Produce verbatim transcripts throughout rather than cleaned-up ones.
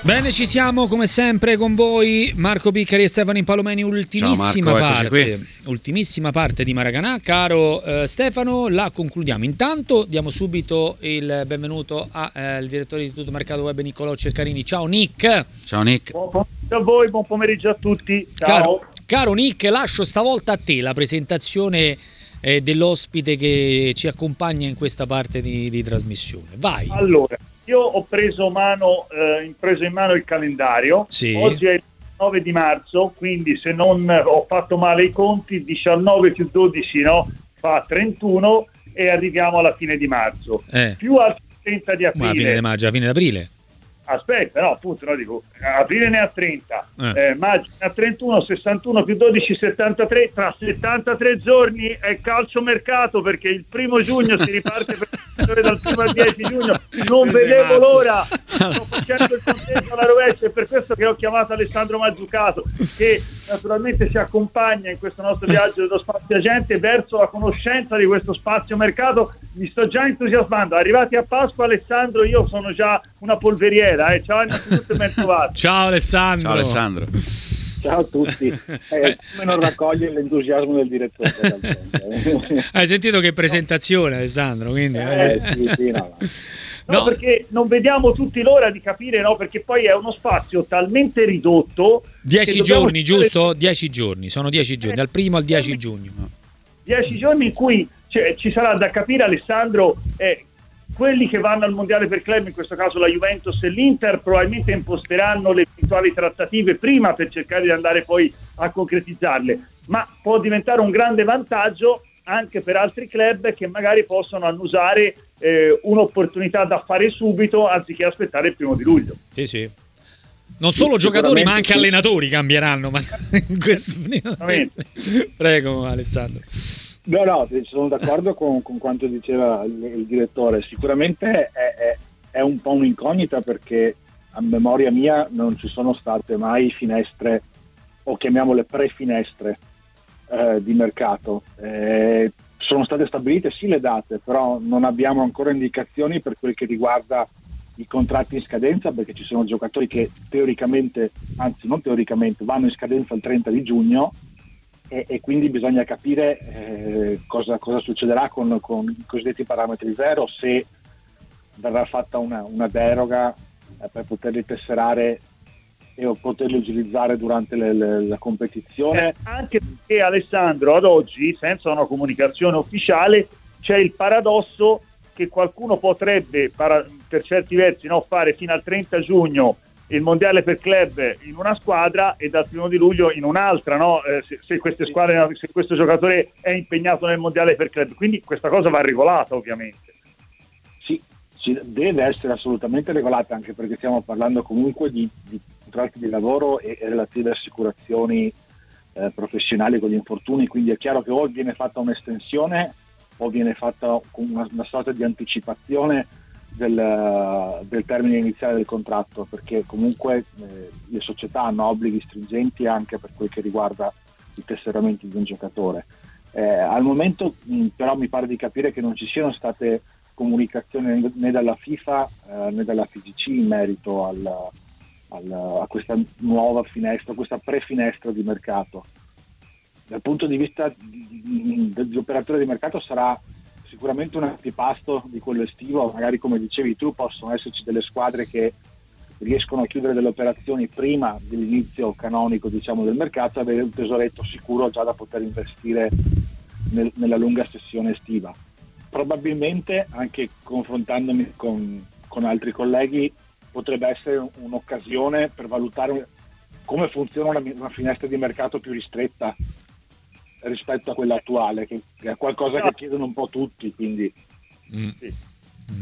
Bene, ci siamo come sempre con voi Marco Piccari e Stefano Impalomeni. Ultimissima Ciao Marco, parte ultimissima parte di Maracanã, caro eh, Stefano, la concludiamo. Intanto diamo subito il benvenuto al eh, direttore di Tutto Mercato Web Niccolò Ceccarini. Ciao Nick. Ciao Nick. Buon pomeriggio a voi, buon pomeriggio a tutti. Ciao. Caro, caro Nick, lascio stavolta a te la presentazione eh, dell'ospite che ci accompagna in questa parte di, di trasmissione. Vai. Allora, io ho preso, mano, eh, preso in mano il calendario. Sì. Oggi è il nove di marzo, quindi se non ho fatto male i conti, diciannove più dodici no, fa trentuno e arriviamo alla fine di marzo. Eh. Più al trenta di aprile. Ma a fine di maggio, a fine d'aprile. Aspetta, no, appunto, no, dico, aprile ne ha trenta, Eh. eh, maggio ne ha trentuno, sessantuno più dodici, settantatré, tra settantatré giorni è calciomercato, perché il primo giugno si riparte per dal primo al dieci giugno, non vedevo l'ora, sto facendo il conteggio alla rovescia, è per questo che ho chiamato Alessandro Mazzucato, che naturalmente ci accompagna in questo nostro viaggio dello spazio agente verso la conoscenza di questo spazio mercato. Mi sto già entusiasmando. Arrivati a Pasqua, Alessandro, io sono già una polveriera. Eh. Ciao innanzitutto e ben trovato. Ciao Alessandro. Ciao Alessandro. Ciao a tutti. Eh, come non raccoglie l'entusiasmo del direttore? Hai sentito che presentazione, Alessandro? Quindi, eh, sì, sì, no, no. No, No. perché non vediamo tutti l'ora di capire, no? Perché poi è uno spazio talmente ridotto. Dieci che dobbiamo giorni, stare- giusto? Dieci giorni, sono dieci giorni, dal primo al dieci giugno. Dieci giorni in cui cioè, ci sarà da capire, Alessandro, eh, quelli che vanno al mondiale per club, in questo caso la Juventus e l'Inter, probabilmente imposteranno le eventuali trattative prima per cercare di andare poi a concretizzarle, ma può diventare un grande vantaggio anche per altri club che magari possono annusare eh, un'opportunità da fare subito anziché aspettare il primo di luglio. Sì, sì. Non solo giocatori, ma anche sì. allenatori cambieranno. Ma in questo... Assolutamente. Prego, Alessandro. No, no, sono d'accordo con, con quanto diceva il, il direttore. Sicuramente è, è, è un po' un'incognita, perché a memoria mia non ci sono state mai finestre, o chiamiamole pre-finestre, eh, di mercato. Eh, sono state stabilite sì le date, però non abbiamo ancora indicazioni per quel che riguarda i contratti in scadenza, perché ci sono giocatori che teoricamente, anzi non teoricamente, vanno in scadenza il trenta di giugno. E, e quindi bisogna capire eh, cosa, cosa succederà con, con i cosiddetti parametri zero, se verrà fatta una, una deroga eh, per poterli tesserare e o poterli utilizzare durante le, le, la competizione. Eh, anche perché, Alessandro, ad oggi, senza una comunicazione ufficiale, c'è il paradosso che qualcuno potrebbe, para, per certi versi, no, fare fino al trenta giugno il mondiale per club in una squadra e dal primo di luglio in un'altra, no? Eh, se, se queste squadre, se questo giocatore è impegnato nel mondiale per club, quindi questa cosa va regolata, ovviamente. Sì, sì, deve essere assolutamente regolata, anche perché stiamo parlando comunque di, di contratti di lavoro e, e relative assicurazioni eh, professionali con gli infortuni, quindi è chiaro che o viene fatta un'estensione o viene fatta una, una sorta di anticipazione Del, del termine iniziale del contratto, perché comunque eh, le società hanno obblighi stringenti anche per quel che riguarda i tesseramenti di un giocatore. Eh, al momento mh, però mi pare di capire che non ci siano state comunicazioni né dalla FIFA eh, né dalla F I G C in merito al, al, a questa nuova finestra, questa pre-finestra di mercato. Dal punto di vista degli operatori di mercato sarà sicuramente un antipasto di quello estivo, magari come dicevi tu possono esserci delle squadre che riescono a chiudere delle operazioni prima dell'inizio canonico, diciamo, del mercato, e avere un tesoretto sicuro già da poter investire nel, nella lunga sessione estiva. Probabilmente, anche confrontandomi con, con altri colleghi, potrebbe essere un'occasione per valutare come funziona una, una finestra di mercato più ristretta rispetto a quella attuale, che è qualcosa che chiedono un po' tutti, quindi Mm. Sì. Mm.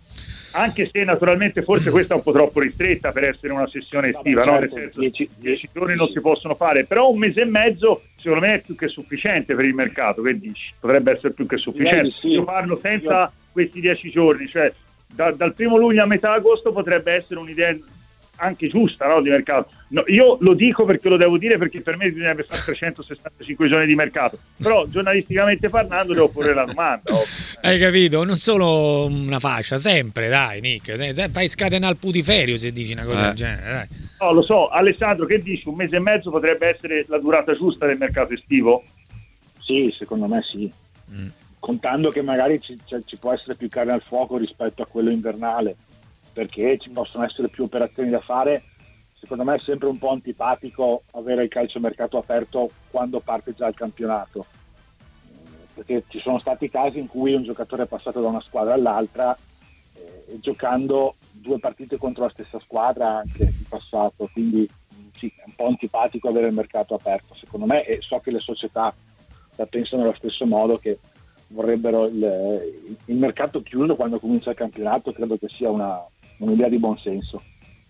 Anche se naturalmente forse questa è un po' troppo ristretta per essere una sessione estiva, no, no? Nel Certo, senso, dieci, dieci giorni non si possono fare, però un mese e mezzo secondo me è più che sufficiente per il mercato. Che dici? Potrebbe essere più che sufficiente. Sì. Io parlo senza Io... questi dieci giorni, cioè da, dal primo luglio a metà agosto potrebbe essere un'idea anche giusta, no, di mercato. No, io lo dico perché lo devo dire, perché per me bisognerebbe fare trecentosessantacinque giorni di mercato, però giornalisticamente parlando devo porre la domanda. Ovvio. Hai capito? Non solo una fascia, sempre, dai Nick, fai scatenare il putiferio se dici una cosa eh. del genere, dai. No, lo so. Alessandro, che dici? Un mese e mezzo potrebbe essere la durata giusta del mercato estivo? Sì, secondo me sì. Mm. Contando che magari ci, ci può essere più carne al fuoco rispetto a quello invernale, perché ci possono essere più operazioni da fare. Secondo me è sempre un po' antipatico avere il calciomercato aperto quando parte già il campionato, perché ci sono stati casi in cui un giocatore è passato da una squadra all'altra eh, giocando due partite contro la stessa squadra anche in passato, quindi sì, è un po' antipatico avere il mercato aperto secondo me, e so che le società la pensano allo stesso modo, che vorrebbero il, il mercato chiuso quando comincia il campionato. Credo che sia una, un'idea di buon senso.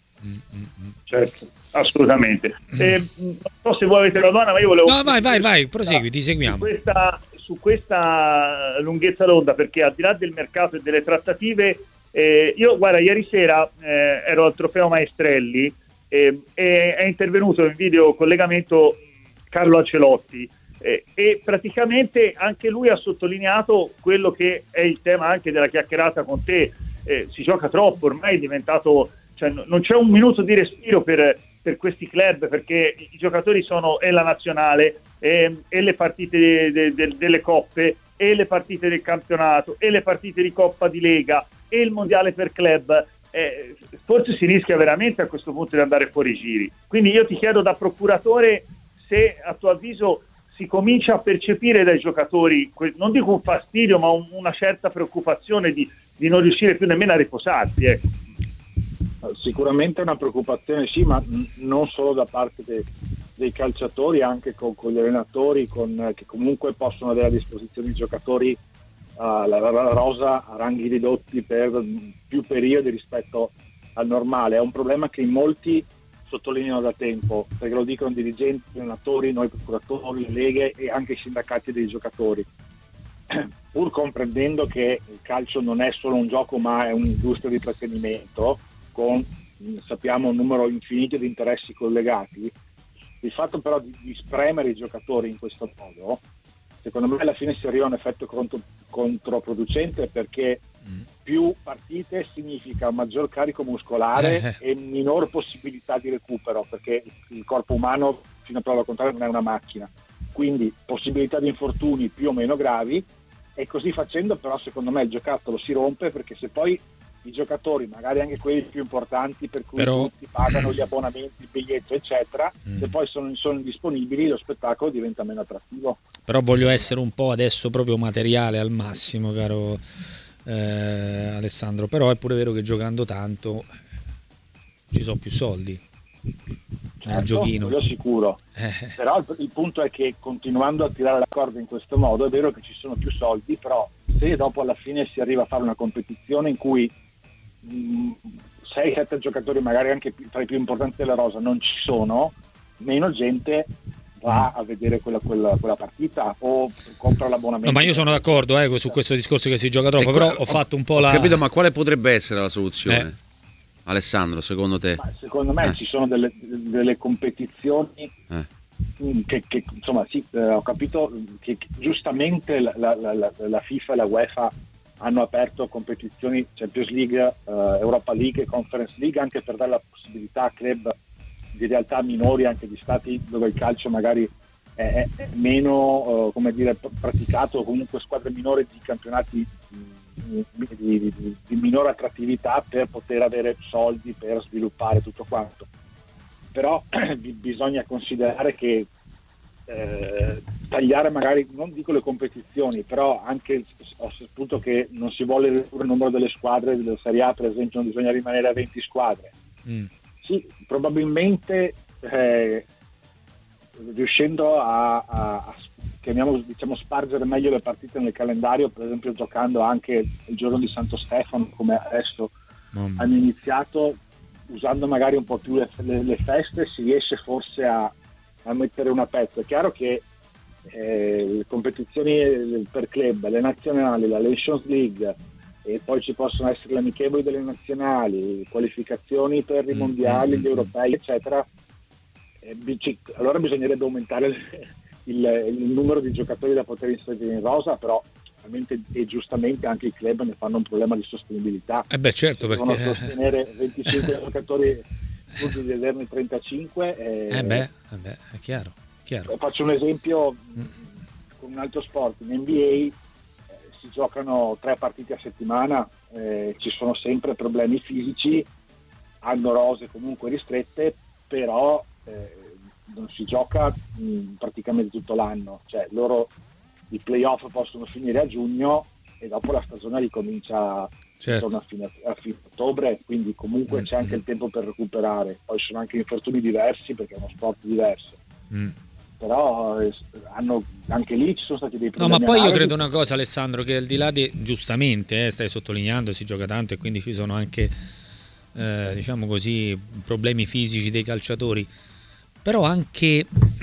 Certo, assolutamente. Eh, non so se voi avete la donna, ma io volevo... No, vai, vai, vai, prosegui, ti seguiamo. Su questa, su questa lunghezza d'onda, perché al di là del mercato e delle trattative, eh, io, guarda, ieri sera eh, ero al Trofeo Maestrelli eh, e è intervenuto in video collegamento Carlo Ancelotti eh, e praticamente anche lui ha sottolineato quello che è il tema anche della chiacchierata con te. Eh, si gioca troppo, ormai è diventato... Cioè, non c'è un minuto di respiro per, per questi club, perché i giocatori sono e la nazionale e, e le partite de, de, de, delle coppe e le partite del campionato e le partite di Coppa di Lega e il mondiale per club. Eh, forse si rischia veramente a questo punto di andare fuori giri. Quindi io ti chiedo da procuratore se a tuo avviso si comincia a percepire dai giocatori, non dico un fastidio, ma un, una certa preoccupazione di, di non riuscire più nemmeno a riposarsi, ecco. Sicuramente è una preoccupazione, sì, ma non solo da parte de, dei calciatori, anche con, con gli allenatori, con, che comunque possono avere a disposizione i giocatori uh, la, la rosa a ranghi ridotti per più periodi rispetto al normale. È un problema che in molti sottolineano da tempo, perché lo dicono dirigenti, allenatori, noi procuratori, le leghe e anche i sindacati dei giocatori. Pur comprendendo che il calcio non è solo un gioco, ma è un'industria di intrattenimento con, sappiamo, un numero infinito di interessi collegati, il fatto però di, di spremere i giocatori in questo modo, secondo me alla fine si arriva a un effetto contro, controproducente, perché mm. più partite significa un maggior carico muscolare eh. e minor possibilità di recupero, perché il corpo umano, fino a prova contraria, non è una macchina, quindi possibilità di infortuni più o meno gravi, e così facendo però secondo me il giocattolo si rompe, perché se poi i giocatori, magari anche quelli più importanti per cui però... tutti pagano gli abbonamenti, il biglietto eccetera, mm. se poi sono, sono disponibili, lo spettacolo diventa meno attrattivo. Però voglio essere un po' adesso proprio materiale al massimo, caro eh, Alessandro, però è pure vero che giocando tanto ci sono più soldi certo, nel giochino, quello sicuro eh. Però il, il punto è che continuando a tirare la corda in questo modo è vero che ci sono più soldi, però se dopo alla fine si arriva a fare una competizione in cui sei sette giocatori, magari anche tra i più importanti della rosa, non ci sono, meno gente va a vedere quella, quella, quella partita o compra l'abbonamento. No, ma io sono d'accordo eh, su questo discorso che si gioca troppo, però ho fatto un po' ho la... capito, ma quale potrebbe essere la soluzione? Eh. Alessandro, secondo te? Ma secondo me eh. ci sono delle, delle competizioni eh. che, che insomma sì, eh, ho capito che, che giustamente la, la, la, la FIFA e la UEFA hanno aperto competizioni Champions League, uh, Europa League e Conference League, anche per dare la possibilità a club di realtà minori, anche di stati dove il calcio magari è, è meno uh, come dire, praticato, o comunque squadre minori di campionati di, di, di, di minore attrattività, per poter avere soldi per sviluppare tutto quanto. Però bisogna considerare che Eh, tagliare magari, non dico le competizioni, però anche ho saputo che non si vuole ridurre il numero delle squadre della Serie A, per esempio, non bisogna rimanere a venti squadre. Mm. Sì, probabilmente eh, riuscendo a, a, a chiamiamo, diciamo, spargere meglio le partite nel calendario, per esempio giocando anche il giorno di Santo Stefano come adesso mm. hanno iniziato, usando magari un po' più le, le, le feste, si riesce forse a a mettere una pezza. È chiaro che eh, le competizioni per club, le nazionali, la Nations League e poi ci possono essere le amichevoli delle nazionali, qualificazioni per i mondiali, gli europei, eccetera. E, allora bisognerebbe aumentare il, il numero di giocatori da poter inserire in rosa, però e giustamente anche i club ne fanno un problema di sostenibilità. Eh beh, certo, devono perché sostenere venticinque giocatori pur di averne trentacinque. E... Eh beh, eh beh, è chiaro, chiaro. Faccio un esempio mm. con un altro sport. In N B A eh, si giocano tre partite a settimana, eh, ci sono sempre problemi fisici, hanno rose comunque ristrette, però eh, non si gioca mh, praticamente tutto l'anno. Cioè loro i playoff possono finire a giugno e dopo la stagione ricomincia certo. a fine, a fine ottobre, quindi comunque mm. c'è anche il tempo per recuperare. Poi sono anche infortuni diversi perché è uno sport diverso. Mm. Però eh, hanno, anche lì ci sono stati dei problemi. No, ma poi io credo una cosa, Alessandro, che al di là di, giustamente, eh, stai sottolineando, si gioca tanto e quindi ci sono anche eh, diciamo così problemi fisici dei calciatori, però anche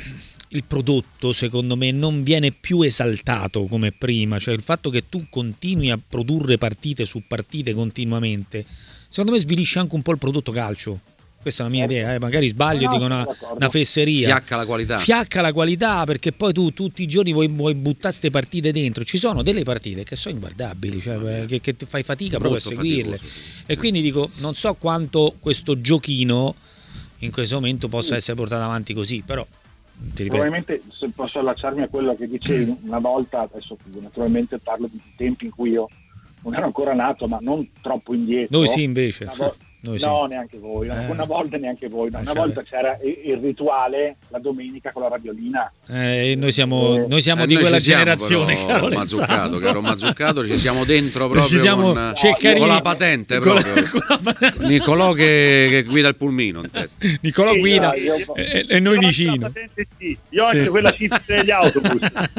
il prodotto secondo me non viene più esaltato come prima, cioè il fatto che tu continui a produrre partite su partite continuamente, secondo me svilisce anche un po' il prodotto calcio. Questa è la mia idea, eh. magari sbaglio, no, dico una, una fesseria. Fiacca la qualità. Fiacca la qualità, perché poi tu tutti i giorni vuoi, vuoi buttare queste partite dentro. Ci sono delle partite che sono inguardabili, cioè che, che fai fatica proprio a seguirle. Faticoso, sì. E quindi dico, non so quanto questo giochino in questo momento possa essere portato avanti così, però ti ripeto. Probabilmente, se posso allacciarmi a quello che dicevi una volta, adesso naturalmente parlo di tempi in cui io non ero ancora nato, ma non troppo indietro. Noi sì, invece. Vo- Noi no, sì. neanche voi, eh. una volta neanche voi, no. Una volta c'era il rituale la domenica con la radiolina. Eh, noi siamo, eh, noi siamo eh, di noi quella siamo, generazione, però, caro Mazzuccato, caro Mazzuccato, ci siamo dentro proprio ci siamo, con, Ceccarini, con la patente con proprio. La, con la... Nicolò che, che guida il pulmino in testa. Nicolò sì, guida no, io... e, e noi io vicino. Patente, sì. Io ho anche sì. quella chip degli autobus.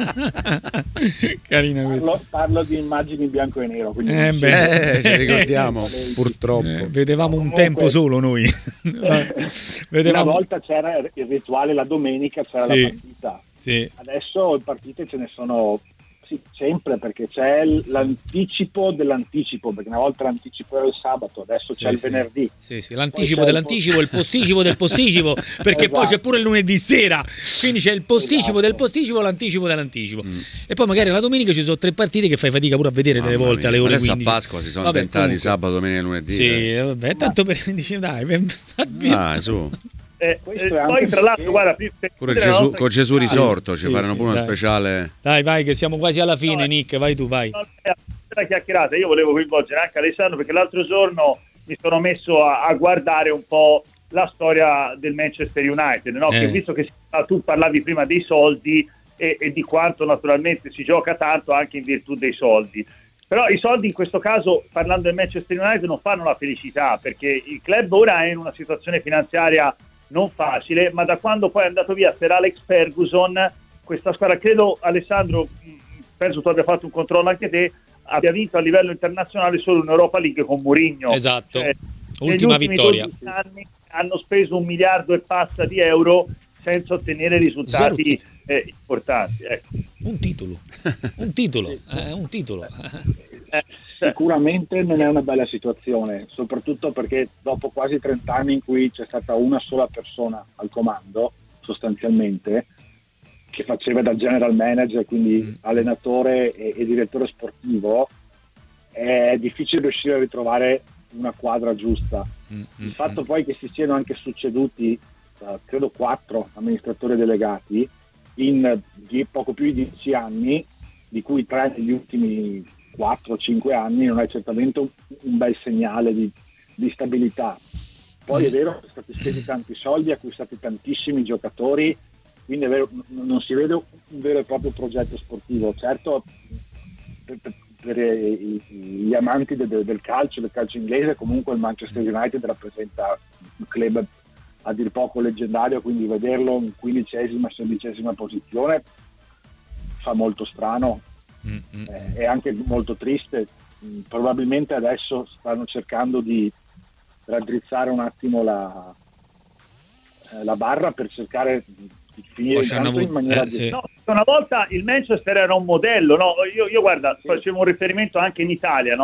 Carina questa. Parlo, parlo di immagini in bianco e nero. Quindi eh, beh, eh, ci ricordiamo, purtroppo. Eh, vedevamo un Comunque, tempo solo noi. Vedevamo... Una volta c'era il rituale, la domenica c'era sì, la partita. Sì. Adesso partite ce ne sono sì, sempre, perché c'è l'anticipo dell'anticipo, perché una volta l'anticipo era il sabato, adesso c'è sì, il sì. venerdì. Sì, sì. L'anticipo dell'anticipo, il posticipo del posticipo, perché esatto. Poi c'è pure il lunedì sera, quindi c'è il posticipo esatto. del posticipo, l'anticipo dell'anticipo. Mm. E poi magari la domenica ci sono tre partite che fai fatica pure a vedere delle volte mia. alle ore adesso quindici. Adesso a Pasqua si sono vabbè, inventati comunque. sabato, domenica e lunedì. Sì, eh. vabbè, tanto per dici dai, ah, su. Eh, eh, poi tra l'altro guarda per pure Gesù, con Gesù risorto ah, ci sì, faranno sì, pure una dai. speciale. Dai vai che siamo quasi alla fine. No, Nick, vai tu, vai. La chiacchierata, io volevo coinvolgere anche Alessandro perché l'altro giorno mi sono messo a, a guardare un po' la storia del Manchester United, no? Eh. Che visto che tu parlavi prima dei soldi e, e di quanto naturalmente si gioca tanto anche in virtù dei soldi. Però i soldi in questo caso, parlando del Manchester United, non fanno la felicità, perché il club ora è in una situazione finanziaria non facile, ma da quando poi è andato via Sir Alex Ferguson, questa squadra, credo Alessandro, penso tu abbia fatto un controllo anche te, abbia vinto a livello internazionale solo un'Europa League con Mourinho. Esatto, cioè, ultima vittoria. Anni hanno speso un miliardo e passa di euro senza ottenere risultati eh, importanti. Ecco. Un titolo, un titolo, eh, un titolo. Eh, sicuramente non è una bella situazione, soprattutto perché dopo quasi trenta anni in cui c'è stata una sola persona al comando, sostanzialmente, che faceva da general manager, quindi mm. allenatore e, e direttore sportivo, è difficile riuscire a ritrovare una quadra giusta. Mm. Il fatto poi che si siano anche succeduti Uh, credo quattro amministratori delegati in die, poco più di dieci anni, di cui tre negli ultimi quattro cinque anni, non è certamente un, un bel segnale di, di stabilità. Poi mm. è vero che sono stati spesi tanti soldi, acquistati tantissimi giocatori, quindi è vero, n- non si vede un vero e proprio progetto sportivo. Certo, per, per, per i, gli amanti de, de, del calcio, del calcio inglese, comunque il Manchester United rappresenta un club a dir poco leggendario, quindi vederlo in quindicesima, sedicesima posizione fa molto strano, mm-hmm. eh, è anche molto triste. Probabilmente adesso stanno cercando di raddrizzare un attimo la, eh, la barra per cercare di finire avuto, in maniera eh, sì. no, una volta il Manchester era un modello, no? io, io guarda, sì. facevo un riferimento anche in Italia, no?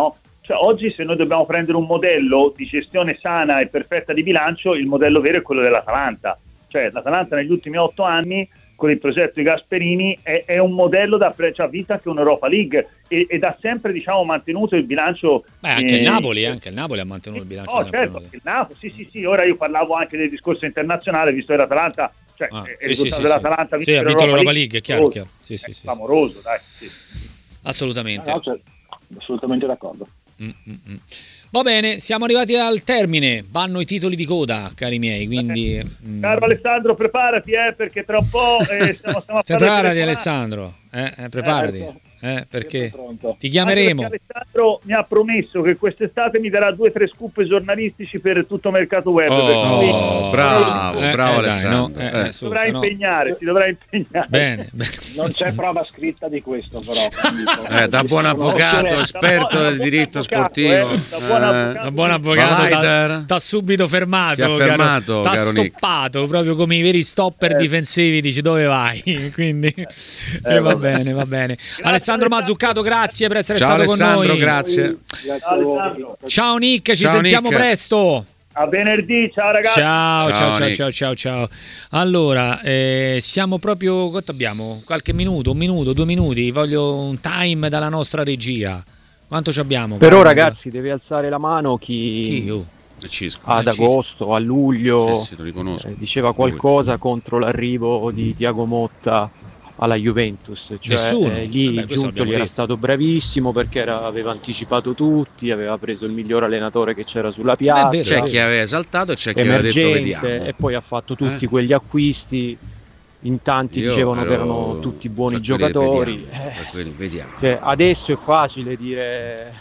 Cioè, oggi se noi dobbiamo prendere un modello di gestione sana e perfetta di bilancio, il modello vero è quello dell'Atalanta. Cioè l'Atalanta negli ultimi otto anni con il progetto di Gasperini è, è un modello da pre- cioè, ha vinto anche un'Europa League e, ed ha sempre, diciamo, mantenuto il bilancio. Beh, anche eh, il Napoli, anche il Napoli ha mantenuto il bilancio. Oh, certo, il Napoli, sì, sì, sì. Ora io parlavo anche del discorso internazionale, visto che l'Atalanta, cioè ah, il sì, risultato sì, dell'Atalanta sì, sì, ha vinto l'Europa League, è chiaro, chiaro. Sì, sì, sì, clamoroso, dai. Sì. Assolutamente. No, cioè, assolutamente d'accordo. Mm-mm. Va bene, siamo arrivati al termine, vanno i titoli di coda, cari miei, quindi... Eh. Mm. Caro Alessandro, preparati, eh, perché tra un po' eh, stiamo, stiamo a Preparati Alessandro, eh, eh, preparati, Eh, eh, perché pronto. ti chiameremo. Anche perché Alessandro mi ha promesso che quest'estate mi darà due o tre scoop giornalistici per tutto mercato web. Oh, per cui Oh, bravo, eh, bravo eh, dai, Alessandro. no, eh, Eh. eh, si dovrà Susa, no. impegnare, si dovrà impegnare. Bene, bene. Non c'è prova scritta di questo, però. Eh, da buon avvocato, esperto Da del buon diritto avvocato, sportivo. eh, da buon Eh, avvocato. Un buon avvocato Valaider. t'ha subito fermato, Ti ha fermato, t'ha caro Nick. stoppato proprio come i veri stopper Eh. difensivi, dici dove vai? Quindi eh, va bene, va bene. Alessandro Mazzuccato, grazie per essere Ciao stato Alessandro, con noi. grazie. Grazie a voi. Alessandro. Ciao Nick, ci Ciao, sentiamo Nick. presto. A venerdì, ciao ragazzi. Ciao, Ciao, ciao, ciao, Nick. ciao, ciao, ciao. Allora, eh, siamo proprio. Quanto abbiamo? Qualche minuto, un minuto, due minuti. Voglio un time dalla nostra regia. Quanto ci abbiamo? Però Carlo? ragazzi deve alzare la mano chi, Chi? Oh. Cisco. ad Eh, ci- agosto, a luglio Sì, sì, lo riconosco. eh, diceva qualcosa contro l'arrivo di Thiago Motta alla Juventus, cioè Nessuno. eh, lì Vabbè, questo Giuntoli l'abbiamo era detto. stato bravissimo perché era- aveva anticipato tutti, aveva preso il miglior allenatore che c'era sulla piazza, vero, C'è chi aveva esaltato e c'è chi aveva detto emergente, vediamo. e poi ha fatto tutti Eh. quegli acquisti. In tanti Io dicevano ero che erano tutti buoni tra quelli giocatori. vediamo, Eh, tra quelli vediamo. cioè, adesso è facile dire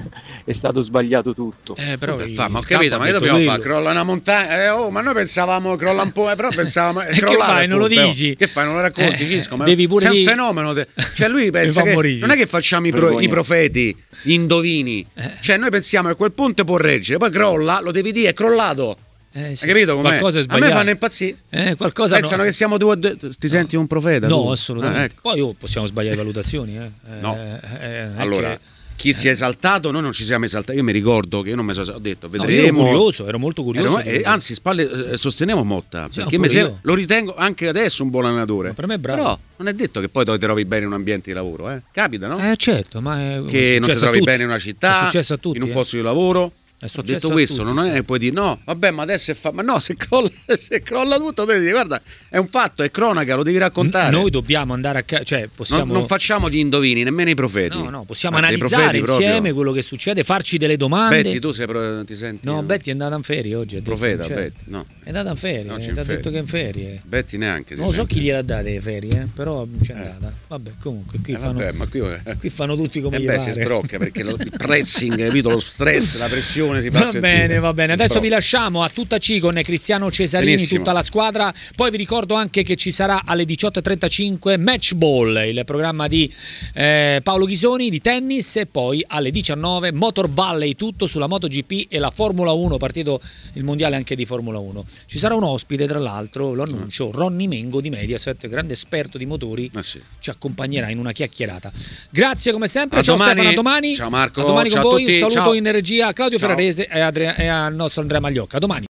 è stato sbagliato tutto. Eh, però Vabbè, il fa, ma ho capo capito, ha ma che detto dobbiamo quello. fare? Crolla una montagna? Eh, oh, ma noi pensavamo crolla un po', eh, però pensavamo è E che crollare fai, non lo appunto, dici? oh. Che fai, non lo racconti, Eh, Cisco? Ma devi pure sei un di- fenomeno. te- Cioè lui Mi pensa fa che morire. non è che facciamo i, pro- Vergogna. i profeti, gli indovini. Eh. Cioè noi pensiamo che a quel punto può reggere, poi crolla, lo devi dire, è crollato. Eh, sì. Hai capito com'è? Qualcosa è A me sbagliato. fanno impazzire. Eh, qualcosa Pensano no. che siamo due, due- ti senti un profeta? tu? No, assolutamente. Ah, ecco. Poi oh, possiamo sbagliare valutazioni. Eh. Eh, No. eh, non è Allora, che- chi si è esaltato, noi non ci siamo esaltati. Io mi ricordo che io non mi sono ho detto, No, io ero vedremo. curioso, ero molto curioso. Ero- eh, anzi, spalle, eh, sostenevo Motta Sì, perché pure mi se- io. lo ritengo anche adesso un buon allenatore. Ma per me è bravo. Però non è detto che poi te lo trovi bene in un ambiente di lavoro, eh? Capita, no? Eh certo, ma è che non ti successo a trovi tutti. bene in una È città, successo a tutti, in un eh. posto di lavoro. È Ho successo detto a questo, tutti, non è sì. che puoi dire no, vabbè, ma adesso è fa... ma no, se crolla, se crolla tutto, devi dire, guarda, è un fatto, è cronaca, lo devi raccontare. Noi dobbiamo andare a ca- cioè possiamo non, non facciamo gli indovini, nemmeno i profeti. No, no, possiamo Ma dei analizzare profeti proprio. insieme quello che succede, farci delle domande. Betty, tu sei pro- ti senti No, Betty è andata in ferie oggi, ha detto, profeta, cioè, Betty, no. È andata in ferie, No, c'è ti in ha ferie. detto che è in ferie. Betty neanche si Non lo so sente. chi gliel'ha date le ferie, eh, però c'è andata. Vabbè, comunque qui Eh, fanno vabbè, ma qui, eh, qui fanno tutti come eh gli beh, pare. si sbrocca perché lo, il pressing, capito? Lo stress, la pressione si fa Va sentire. bene, va bene. Si Adesso vi sbrocca. lasciamo a tutta C con Cristiano Cesarini, Benissimo. tutta la squadra. Poi vi ricordo anche che ci sarà alle diciotto e trentacinque Match Ball, il programma di eh, Paolo Ghisoni di tennis, e poi alle diciannove Motor Valley, tutto sulla MotoGP e la Formula uno, partito il mondiale anche di Formula uno. Ci sarà un ospite, tra l'altro, lo annuncio, Ronny Mengo di Mediaset, grande esperto di motori, Ma sì. ci accompagnerà in una chiacchierata. Grazie come sempre, A ciao domani. Stefano, a domani. Ciao Marco, A domani ciao con a voi, tutti, un saluto ciao. in regia a Claudio Ciao. Ferrarese e, Adria- e al nostro Andrea Magliocca. A domani.